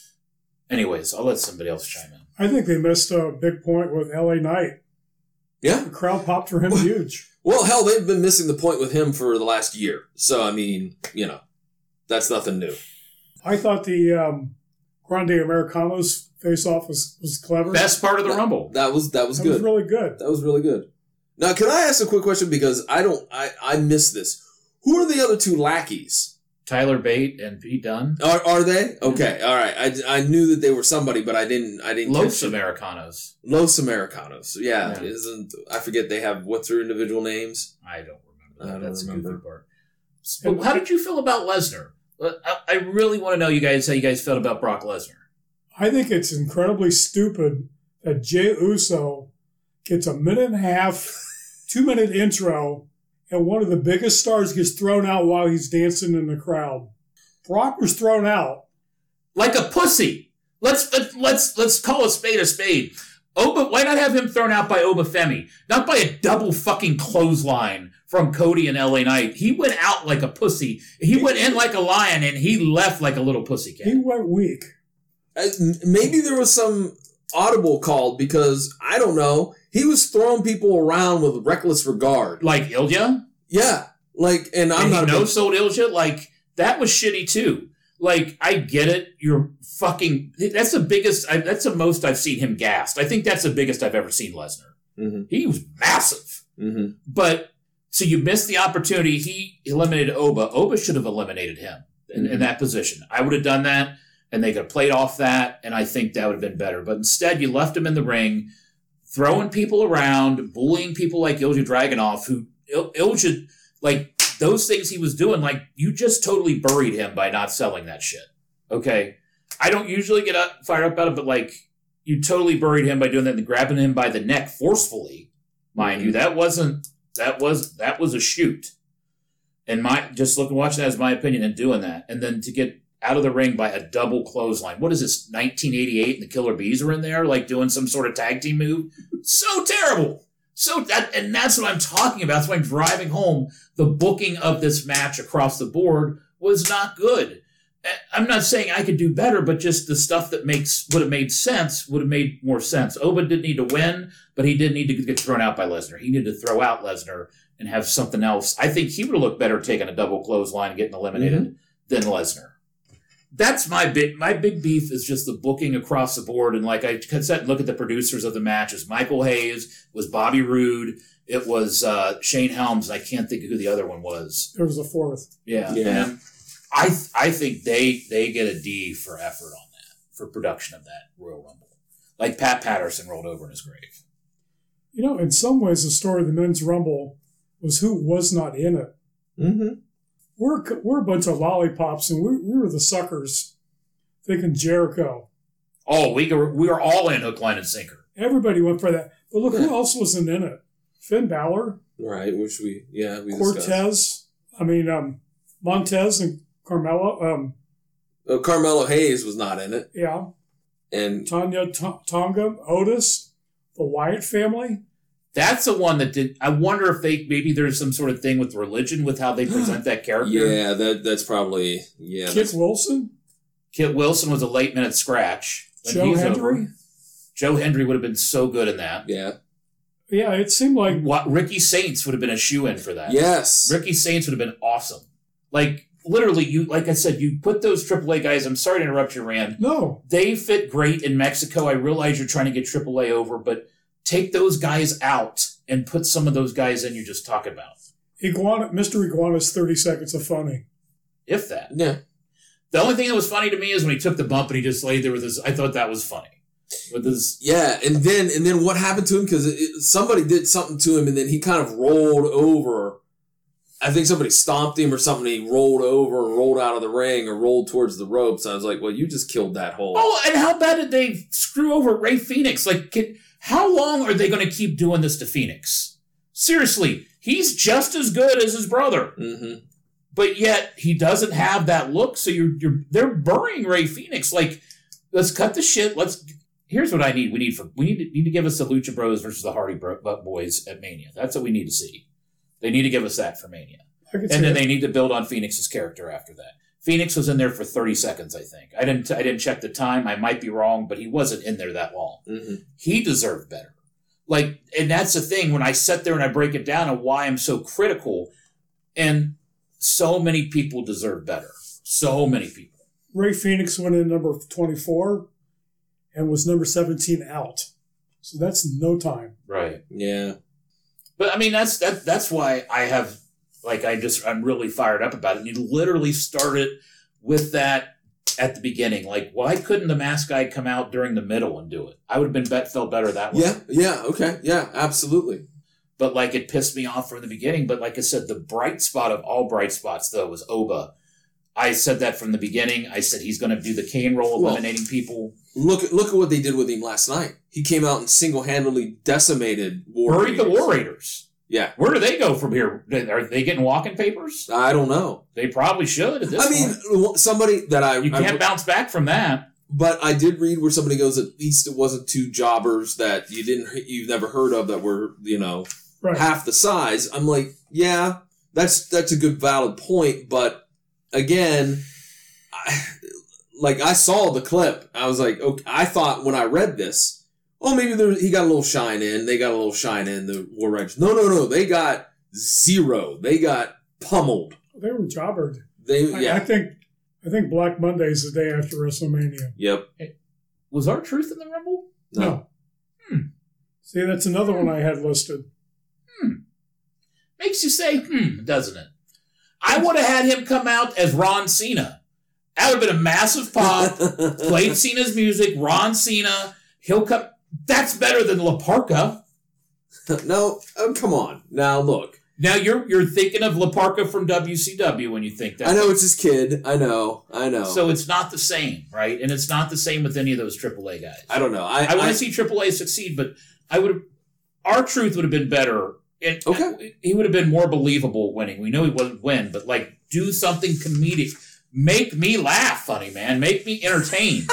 Anyways, I'll let somebody else chime in. I think they missed a big point with L A Knight. Yeah. The crowd popped for him huge. Well, hell, they've been missing the point with him for the last year. So, I mean, you know, that's nothing new. I thought the um, Grande Americanos face-off was, was clever. Best part of the That- Rumble. That was that was that good. was really good. That was really good. Now, can I ask a quick question because I don't, I I missed this. Who are the other two lackeys? Tyler Bate and Pete Dunne. Are are they okay? All right. I, I knew that they were somebody, but I didn't I didn't Los catch it. Americanos. Los Americanos. Yeah, Yeah. isn't I forget they have what's their individual names? I don't remember. I That. don't That's remember. the goofy part. But how did you feel about Lesnar? I, I really want to know you guys how you guys felt about Brock Lesnar. I think it's incredibly stupid that Jey Uso gets a minute and a half, two-minute intro, and one of the biggest stars gets thrown out while he's dancing in the crowd. Brock was thrown out. Like a pussy. Let's let's let's, let's call a spade a spade. Oba, why not have him thrown out by Obafemi? Not by a double fucking clothesline from Cody and L A Knight. He went out like a pussy. He went in like a lion and he left like a little He pussycat. went weak. Uh, m- Maybe there was some audible called because I don't know. He was throwing people around with reckless regard. Like Ilja? Yeah, like, and I'm And not he a big- no-sold Ilja? Like, that was shitty too. Like, I get it. You're fucking... That's the biggest... I, that's the most I've seen him gassed. I think that's the biggest I've ever seen Lesnar. Mhm, He was massive. mhm. But, so you missed the opportunity. He eliminated Oba. Oba should have eliminated him in, in that position. I would have done that, and they could have played off that, and I think that would have been better. But instead, you left him in the ring, throwing people around, bullying people like Ilja Dragunov, who... Il- Ilja... Like, those things he was doing, like, you just totally buried him by not selling that shit. Okay? I don't usually get up, fired up about it, but, like, you totally buried him by doing that and grabbing him by the neck forcefully. Mind you, that wasn't, that was, that was a shoot. And my, just looking, watching that as my opinion and doing that. And then to get out of the ring by a double clothesline. What is this, nineteen eighty-eight and the Killer Bees are in there, like, doing some sort of tag team move? So terrible! So that, and that's what I'm talking about. That's why I'm driving home. The booking of this match across the board was not good. I'm not saying I could do better, but just the stuff that makes would have made sense would have made more sense. Oba didn't need to win, but he did need to get thrown out by Lesnar. He needed to throw out Lesnar and have something else. I think he would have looked better taking a double clothesline and getting eliminated Mm-hmm. than Lesnar. That's my big my big beef is just the booking across the board. And like I sat and look at the producers of the match, it was Michael Hayes, it was Bobby Roode, it was uh, Shane Helms. I can't think of who the other one was. There was a fourth. Yeah, Yeah. And I I think they they get a D for effort on that, for production of that Royal Rumble. Like Pat Patterson rolled over in his grave. You know, in some ways, the story of the Men's Rumble was who was not in it. Mm-hmm. We're, we're a bunch of lollipops, and we, we were the suckers thinking Jericho. Oh, we were, we were all in hook, line, and sinker. Everybody went for that. But look Yeah. who else wasn't in it. Finn Balor, Right, which we, yeah, we discussed. Cortez, I mean, um, Montez and Carmelo. Um, Uh, Carmelo Hayes was not in it. yeah. And Tanya T- Tonga, Otis, the Wyatt family. That's the one that did. I wonder if they maybe there's some sort of thing with religion with how they present that character. yeah, that that's probably, yeah. Kit that's- Wilson, Kit Wilson was a late minute scratch. When Joe he's Hendry. over, Joe Hendry would have been so good in that. Yeah. Yeah, it seemed like What Ricky Saints would have been a shoe in for that. Yes. Ricky Saints would have been awesome. Like literally, you like I said, you put those triple A guys. I'm sorry to interrupt you, Rand. No. They fit great in Mexico. I realize you're trying to get triple A over, but take those guys out and put some of those guys in you're just talking about. Iguana, Mister Iguana's thirty seconds of funny. If that. Yeah. The only thing that was funny to me is when he took the bump and he just laid there with his. I thought that was funny. With his. Yeah, and then and then what happened to him? Because somebody did something to him, and then he kind of rolled over. I think somebody stomped him or something. He rolled over and rolled out of the ring or rolled towards the ropes. I was like, well, you just killed that whole. Oh, and how bad did they screw over Ray Phoenix? Like, can, how long are they going to keep doing this to Phoenix? Seriously, he's just as good as his brother, Mm-hmm. but yet he doesn't have that look. So you're you're they're burying Ray Phoenix. Like, let's cut the shit. Let's. Here's what I need. We need for we need to, need to give us the Lucha Bros versus the Hardy Bro, Boys at Mania. That's what we need to see. They need to give us that for Mania. And then that. they need to build on Phoenix's character after that. Phoenix was in there for thirty seconds, I think. I didn't I didn't check the time. I might be wrong, but he wasn't in there that long. Mm-hmm. He deserved better. Like, and that's the thing when I sit there and I break it down and why I'm so critical. And so many people deserve better. So many people. Ray Phoenix went in number twenty-four and was number seventeen out. So that's no time. Right. Yeah. But I mean, that's that. That's why I have, like, I just, I'm really fired up about it. And you literally started with that at the beginning. Like, why couldn't the mask guy come out during the middle and do it? I would have been bet, felt better that way. Yeah. Yeah. Okay. Yeah. Absolutely. But, like, it pissed me off from the beginning. But, like I said, the bright spot of all bright spots, though, was Oba. I said that from the beginning. I said he's going to do the cane roll, eliminating well, people. Look at look at what they did with him last night. He came out and single-handedly decimated War Buried the War Raiders. Yeah. Where do they go from here? Are they getting walking papers? I don't know. They probably should at this I point. mean, somebody that I... You can't I, bounce back from that. But I did read where somebody goes, at least it wasn't two jobbers that you didn't, you've never heard of that were, you know, right. half the size. I'm like, yeah, that's that's a good valid point. But again, I, like I saw the clip. I was like, okay, I thought when I read this, oh, maybe there, he got a little shine in. They got a little shine in, the War Raiders. No, no, no. They got zero. They got pummeled. They were jobbered. They, I, yeah. I think I think Black Monday is the day after WrestleMania. Yep. Hey, was R-Truth in the Rumble? No. no. Hmm. See, that's another one I had listed. Hmm. Makes you say, hmm, doesn't it? I would have had him come out as Ron Cena. That would have been a massive pop. Played Cena's music, Ron Cena. He'll come... That's better than La Parka. No, oh, come on. Now, look. Now, you're you're thinking of La Parka from W C W when you think that. I know it's his kid. I know. I know. So it's not the same, right? And it's not the same with any of those triple A guys. I don't know. I, I want to see triple A succeed, but I would have... R-Truth would have been better. It, okay. He would have been more believable winning. We know he wouldn't win, but, like, do something comedic. Make me laugh, funny man. Make me entertained.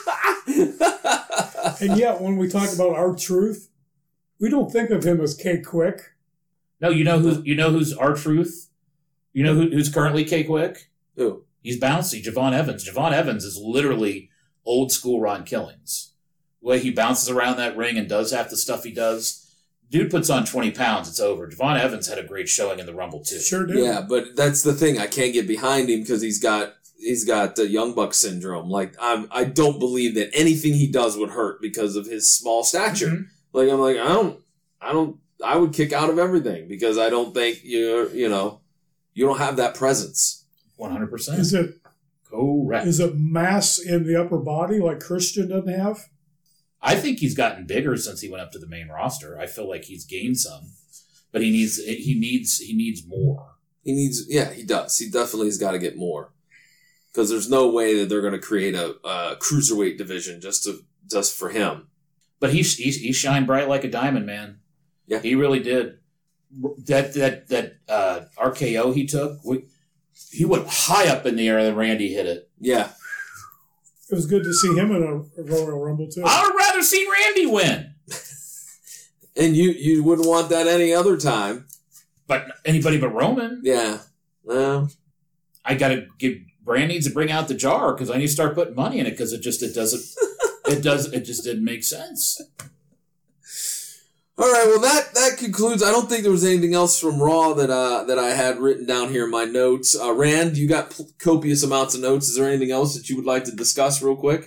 And yet, when we talk about R-Truth, we don't think of him as K-Quick. No, you know who you know who's R-Truth? You know who, who's currently K-Quick? Who? He's bouncy, Javon Evans. Javon Evans is literally old school Ron Killings. The way he bounces around that ring and does half the stuff he does. Dude puts on twenty pounds, it's over. Javon Evans had a great showing in the Rumble, too. Sure did. Yeah, but that's the thing. I can't get behind him because he's got he's got the Young Buck syndrome. Like, I'm, I don't believe that anything he does would hurt because of his small stature. Mm-hmm. Like, I'm like, I don't, I don't, I would kick out of everything because I don't think you're, you know, you don't have that presence. one hundred percent. Is it, correct. Is it mass in the upper body like Christian doesn't have? I think he's gotten bigger since he went up to the main roster. I feel like he's gained some, but he needs, he needs, he needs more. He needs, yeah, he does. He definitely has got to get more. Because there's no way that they're going to create a, a cruiserweight division just to just for him. But he he he shined bright like a diamond, man. Yeah, he really did. That that that uh, R K O he took, we, he went high up in the air, and then Randy hit it. Yeah, it was good to see him in a, a Royal Rumble too. I would rather see Randy win. And you you wouldn't want that any other time. But anybody but Roman. Yeah. Well, I got to give. Brand needs to bring out the jar because I need to start putting money in it because it just it doesn't it does it just didn't make sense. All right, well, that, that concludes. I don't think there was anything else from Raw that uh, that I had written down here in my notes. Uh, Rand, you got p- copious amounts of notes. Is there anything else that you would like to discuss real quick?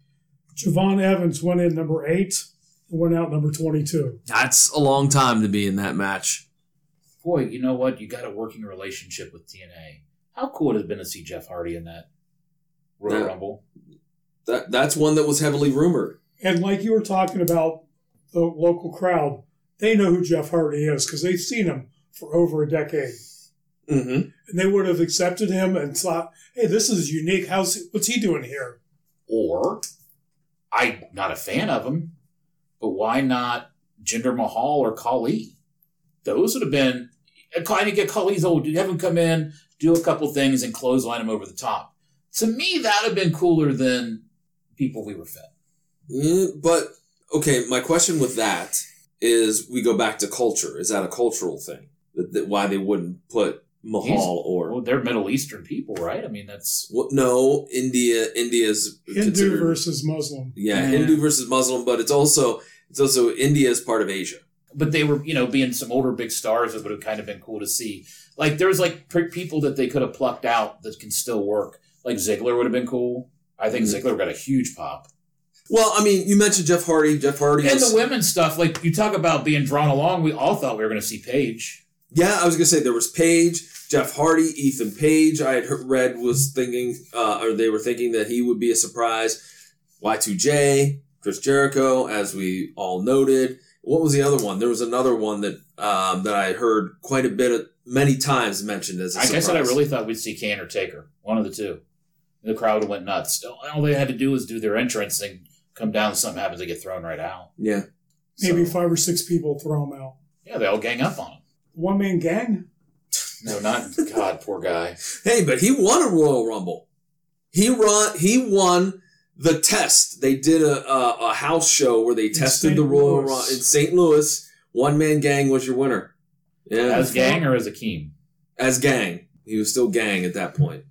Javon Evans went in number eight and went out number twenty-two. That's a long time to be in that match. Boy, you know what? You got a working relationship with T N A. How cool would it have been to see Jeff Hardy in that Royal Yeah. Rumble? That That's one that was heavily rumored. And like you were talking about the local crowd, they know who Jeff Hardy is because they've seen him for over a decade. Mm-hmm. And they would have accepted him and thought, hey, this is unique. How's what's he doing here? Or, I'm not a fan of him, but why not Jinder Mahal or Khali? Those would have been, I think Khali's old, have him come in, do a couple things, and clothesline him over the top. To me, that would have been cooler than people we were fed. Yeah, but, okay, my question with that is we go back to culture. Is that a cultural thing? That, that why they wouldn't put Mahal He's- or... Well, they're Middle Eastern people, right? I mean, that's... Well, no, India. India's Hindu considered- versus Muslim. Yeah, Yeah. Hindu versus Muslim, but it's also it's also India is part of Asia. But they were, you know, being some older big stars, it would have kind of been cool to see. Like, there's, like, pre- people that they could have plucked out that can still work. Like, Ziggler would have been cool. I think Mhm. Ziggler got a huge pop. Well, I mean, you mentioned Jeff Hardy. Jeff Hardy And was, the women's stuff, like, you talk about being drawn along, we all thought we were going to see Paige. yeah, I was gonna say there was Paige, Jeff Hardy, Ethan Page. I had heard, read was thinking, uh, or they were thinking that he would be a surprise. Y two J, Chris Jericho, as we all noted. What was the other one? There was another one that um, that I heard quite a bit of, many times mentioned as a Like I surprise. said, I really thought we'd see Kane or Taker. One of the two. The crowd went nuts. All they had to do was do their entrance and come down and something happens, they get thrown right out. Yeah. Maybe So- five or six people throw him out. Yeah, they all gang up on him. One man gang? No, not God, poor guy. Hey, but he won a Royal Rumble. He run. He won the test. They did a a, a house show where they tested Saint the Royal Louis. Rumble in Saint Louis. One man gang was your winner. Yeah, As gang or as Akeem? as gang. He was still gang at that point.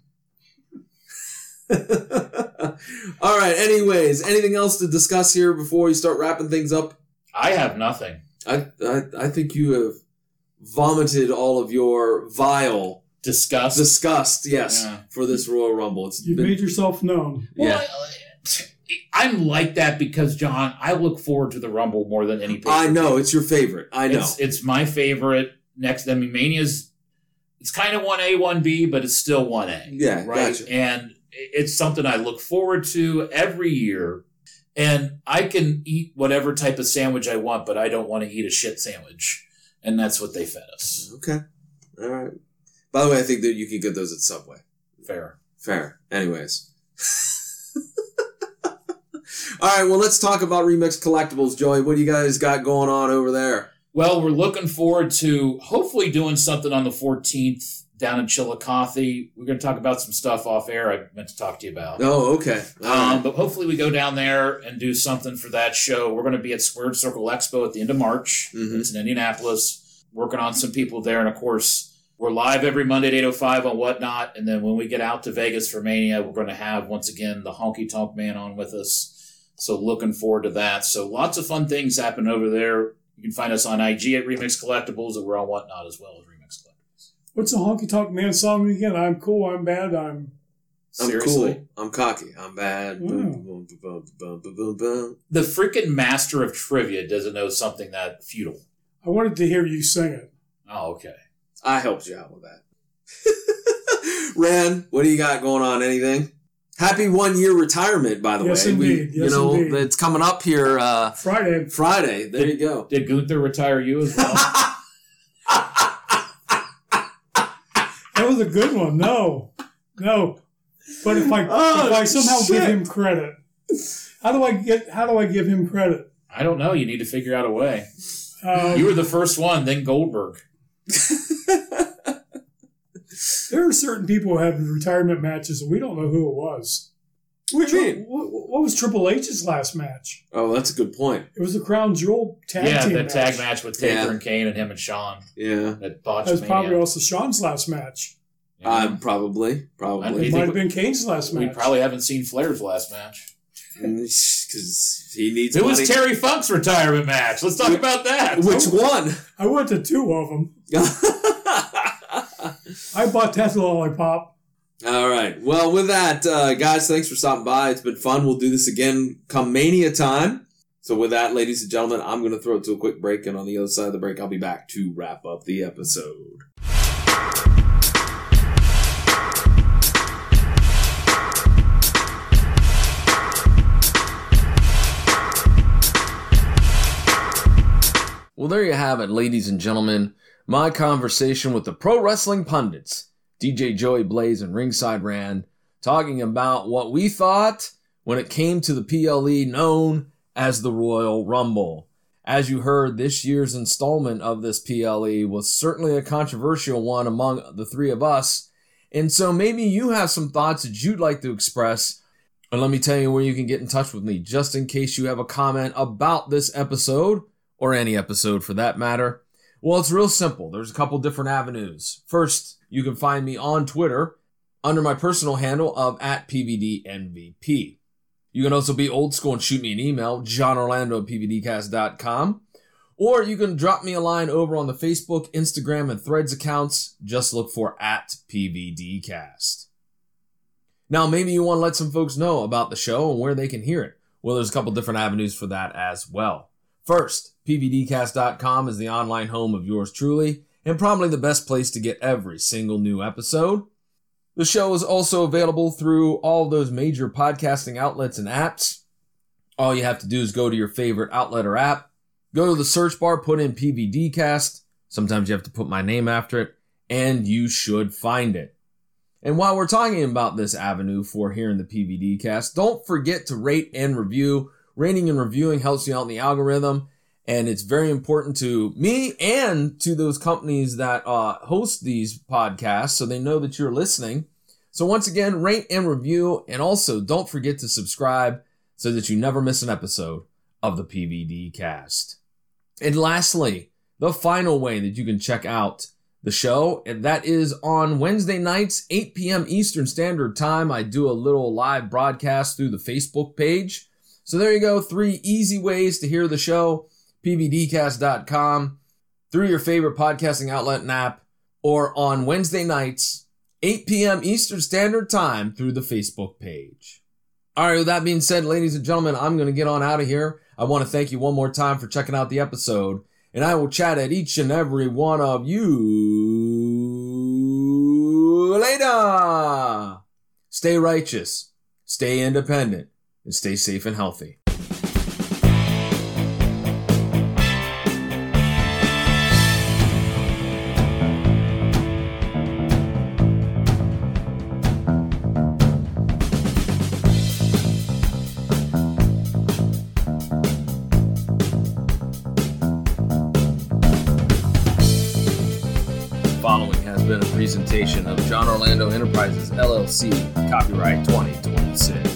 All right. Anyways, anything else to discuss here before we start wrapping things up? I have nothing. I I, I think you have vomited all of your vile Disgust. disgust. Yes, Yeah. for this Royal Rumble. It's You've been- made yourself known. Well, yeah. I, I'm like that because, John, I look forward to the Rumble more than any I pay-per-view. know it's your favorite. I know. It's, it's my favorite. Next, I mean, Mania's, it's kind of one A, one B, but it's still one A. Yeah, Right? gotcha. And it's something I look forward to every year. And I can eat whatever type of sandwich I want, but I don't want to eat a shit sandwich. And that's what they fed us. Okay. All right. By the way, I think that you can get those at Subway. Fair. Fair. Anyways. All right. Well, let's talk about Remix Collectibles, Joey. What do you guys got going on over there? Well, we're looking forward to hopefully doing something on the fourteenth down in Chillicothe. We're going to talk about some stuff off air I meant to talk to you about. Oh, okay. All right. Um, but hopefully we go down there and do something for that show. We're going to be at Squared Circle Expo at the end of March. Mhm. It's in Indianapolis. Working on some people there. And, of course, we're live every Monday at eight oh five on Whatnot. And then when we get out to Vegas for Mania, we're going to have, once again, the Honky Tonk Man on with us. So looking forward to that. So lots of fun things happening over there. You can find us on I G at Remix Collectibles, and we're on Whatnot as well as Remix Collectibles. What's the Honky Tonk Man song again? I'm cool, I'm bad, I'm... I'm Seriously. cool. I'm cocky. I'm bad. Mm. Boom, boom, boom, boom, boom, boom, boom, boom. The freaking master of trivia doesn't know something that futile. I wanted to hear you sing it. Oh, okay. I helped you out with that. Ran, what do you got going on? Anything? Happy one year retirement, by the Yes, way. indeed. We, you Yes, know, indeed. it's coming up here uh, Friday. Friday. There you go. Did Gunther retire you as well? That was a good one. No. No. But if I Oh, if I somehow shit. give him credit, how do I get how do I give him credit? I don't know. You need to figure out a way. Um, You were the first one, then Goldberg. there are certain people who have retirement matches and we don't know who it was. What do you mean? What, what was Triple H's last match? Oh, that's a good point. It was the Crown Jewel tag yeah, team that match. tag match with Taker Yeah. and Kane and him and Sean. Yeah. That botched That was probably Mania. also Sean's last match. Yeah. Uh, probably. I Probably. It You might think have been Kane's last we match. probably haven't seen Flair's last match. Because he needs It money. was Terry Funk's retirement match. Let's talk about that. Which one? I went to two of them. I bought that lollipop. All right. Well, with that, uh, guys, thanks for stopping by. It's been fun. We'll do this again come Mania time. So with that, ladies and gentlemen, I'm going to throw it to a quick break, and on the other side of the break, I'll be back to wrap up the episode. Well, there you have it, ladies and gentlemen. My conversation with the pro wrestling pundits, D J Joey Blaze and Ringside Rand, talking about what we thought when it came to the P L E known as the Royal Rumble. As you heard, this year's installment of this P L E was certainly a controversial one among the three of us. And so maybe you have some thoughts that you'd like to express. And let me tell you where you can get in touch with me, just in case you have a comment about this episode, or any episode for that matter. Well, it's real simple. There's a couple different avenues. First, you can find me on Twitter under my personal handle of at P V D N V P. You can also be old school and shoot me an email, john orlando at p v d cast dot com. Or you can drop me a line over on the Facebook, Instagram, and Threads accounts. Just look for at P V D cast. Now, maybe you want to let some folks know about the show and where they can hear it. Well, there's a couple different avenues for that as well. First, P V D cast dot com is the online home of yours truly, and probably the best place to get every single new episode. The show is also available through all those major podcasting outlets and apps. All you have to do is go to your favorite outlet or app, go to the search bar, put in P V D cast. Sometimes you have to put my name after it, and you should find it. And while we're talking about this avenue for hearing the P V D cast, don't forget to rate and review. Rating and reviewing helps you out in the algorithm, and it's very important to me and to those companies that uh, host these podcasts so they know that you're listening. So once again, rate and review, and also don't forget to subscribe so that you never miss an episode of the P V D cast. And lastly, the final way that you can check out the show, and that is on Wednesday nights, eight p.m. Eastern Standard Time. I do a little live broadcast through the Facebook page. So there you go, three easy ways to hear the show, P V D cast dot com, through your favorite podcasting outlet and app, or on Wednesday nights, eight p.m. Eastern Standard Time through the Facebook page. All right, with that being said, ladies and gentlemen, I'm going to get on out of here. I want to thank you one more time for checking out the episode, and I will chat at each and every one of you later. Stay righteous, stay independent, and stay safe and healthy. Following has been a presentation of John Orlando Enterprises, L L C, copyright twenty twenty-six.